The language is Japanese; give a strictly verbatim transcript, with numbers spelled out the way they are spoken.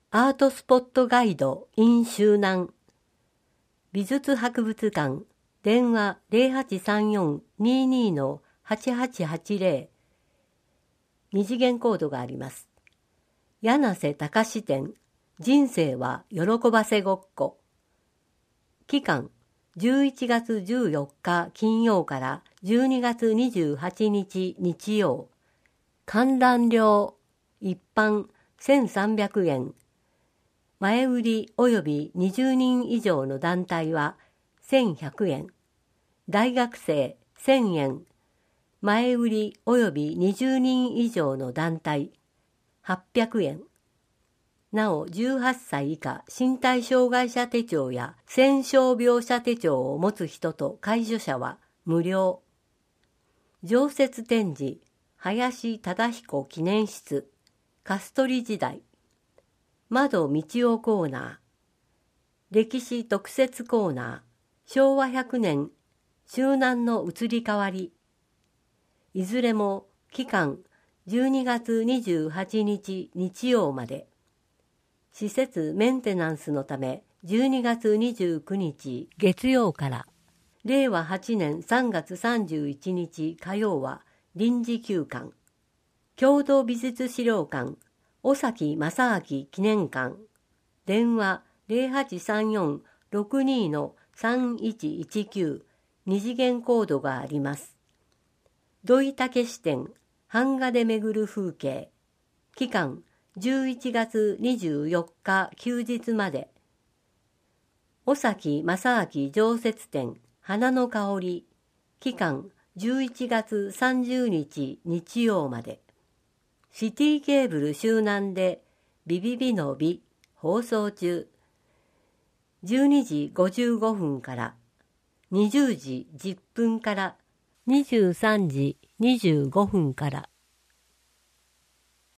アートスポットガイド in 周南。美術博物館。電話 ゼロはちさんよんにーにー はちはちはちゼロ。二次元コードがあります。柳瀬隆展。人生は喜ばせごっこ。期間じゅういちがつじゅうよっか金曜からじゅうにがつにじゅうはちにち日曜。観覧料一般せんさんびゃくえん。前売り及びにじゅうにん以上の団体はせんひゃくえん。大学生せんえん。前売り及びにじゅうにん以上の団体はっぴゃくえん。なおじゅうはっさい以下身体障害者手帳や戦傷病者手帳を持つ人と介助者は無料。常設展示林忠彦記念室カストリ時代。窓道夫コーナー。歴史特設コーナー。昭和ひゃくねん周南の移り変わり。いずれも期間じゅうにがつにじゅうはちにち日曜まで。施設メンテナンスのためじゅうにがつにじゅうくにち月曜かられいわはちねんさんがつさんじゅういちにち火曜は臨時休館。郷土美術資料館尾崎正明記念館。電話 ゼロはちさんよんろくにー さんいちいちきゅう。二次元コードがあります。土井武史展版画で巡る風景。期間じゅういちがつにじゅうよっか休日まで。尾崎正明常設展花の香り。期間じゅういちがつさんじゅうにち日曜まで。シティケーブル周南でビビビの美放送中。じゅうにじごじゅうごふんからにじゅうじじゅっぷんからにじゅうさんじにじゅうごふんから。